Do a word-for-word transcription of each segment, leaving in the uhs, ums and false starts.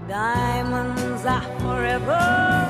Diamonds are forever.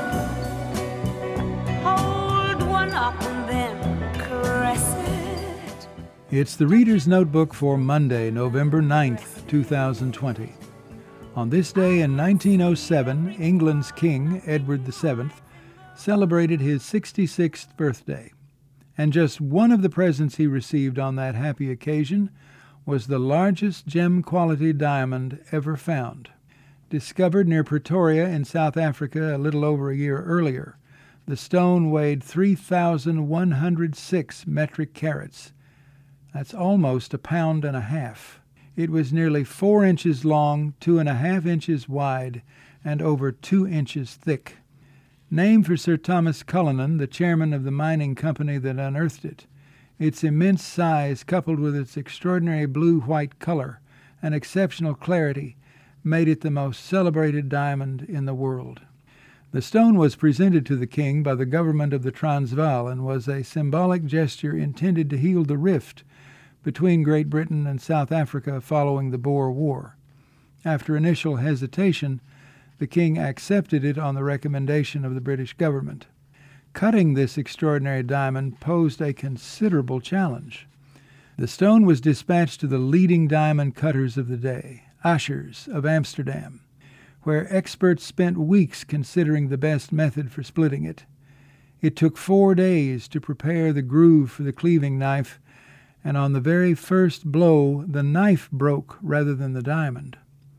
Hold one up and then caress it. It's the Reader's Notebook for Monday, November ninth, two thousand twenty. On this day in nineteen oh seven, England's King, Edward the Seventh, celebrated his sixty-sixth birthday. And just one of the presents he received on that happy occasion was the largest gem-quality diamond ever found. Discovered near Pretoria in South Africa a little over a year earlier, the stone weighed three thousand one hundred six metric carats. That's almost a pound and a half. It was nearly four inches long, two and a half inches wide, and over two inches thick. Named for Sir Thomas Cullinan, the chairman of the mining company that unearthed it, its immense size, coupled with its extraordinary blue-white color and exceptional clarity, made it the most celebrated diamond in the world. The stone was presented to the king by the government of the Transvaal and was a symbolic gesture intended to heal the rift between Great Britain and South Africa following the Boer War. After initial hesitation, the king accepted it on the recommendation of the British government. Cutting this extraordinary diamond posed a considerable challenge. The stone was dispatched to the leading diamond cutters of the day, Ashers of Amsterdam, where experts spent weeks considering the best method for splitting it. It took four days to prepare the groove for the cleaving knife, and on the very first blow, the knife broke rather than the diamond.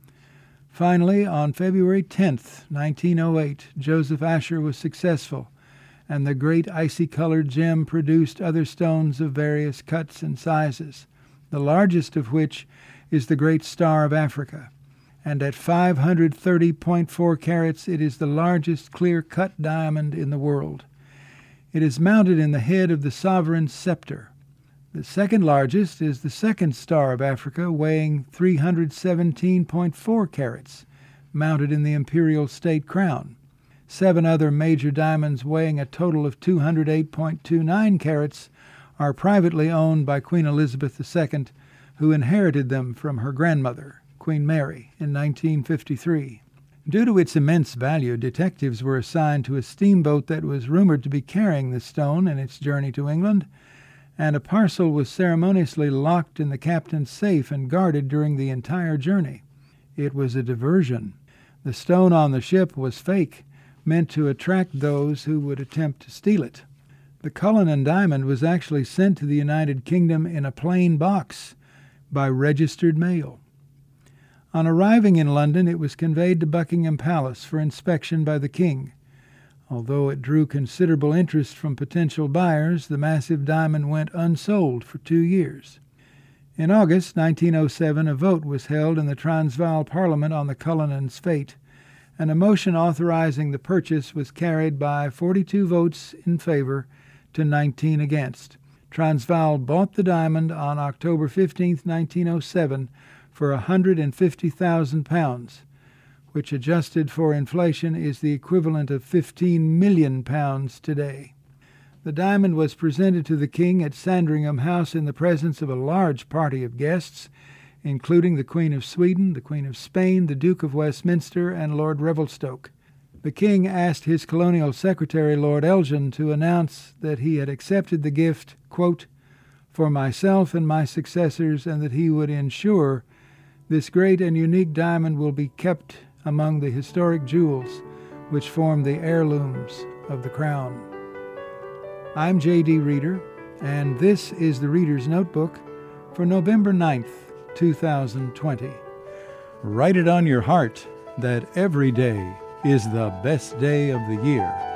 Finally, on February tenth, nineteen oh eight, Joseph Asher was successful, and the great icy-colored gem produced other stones of various cuts and sizes, the largest of which is the Great Star of Africa, and at five hundred thirty point four carats it is the largest clear-cut diamond in the world. It is mounted in the head of the sovereign's scepter. The second largest is the Second Star of Africa, weighing three hundred seventeen point four carats, mounted in the imperial state crown. Seven other major diamonds weighing a total of two hundred eight point two nine carats are privately owned by Queen Elizabeth the Second, who inherited them from her grandmother, Queen Mary, in nineteen fifty-three. Due to its immense value, detectives were assigned to a steamboat that was rumored to be carrying the stone in its journey to England, and a parcel was ceremoniously locked in the captain's safe and guarded during the entire journey. It was a diversion. The stone on the ship was fake, meant to attract those who would attempt to steal it. The Cullinan diamond was actually sent to the United Kingdom in a plain box by registered mail. On arriving in London, it was conveyed to Buckingham Palace for inspection by the king. Although it drew considerable interest from potential buyers, the massive diamond went unsold for two years. In August nineteen oh seven, a vote was held in the Transvaal Parliament on the Cullinan's fate, and a motion authorizing the purchase was carried by forty-two votes in favor to nineteen against. Transvaal bought the diamond on October fifteenth, nineteen oh seven, for one hundred fifty thousand pounds, which adjusted for inflation is the equivalent of fifteen million pounds today. The diamond was presented to the king at Sandringham House in the presence of a large party of guests, including the Queen of Sweden, the Queen of Spain, the Duke of Westminster, and Lord Revelstoke. The king asked his colonial secretary, Lord Elgin, to announce that he had accepted the gift, quote, for myself and my successors, and that he would ensure this great and unique diamond will be kept among the historic jewels which form the heirlooms of the crown. I'm J D Reader, and this is the Reader's Notebook for November ninth, two thousand twenty. Write it on your heart that every day is the best day of the year.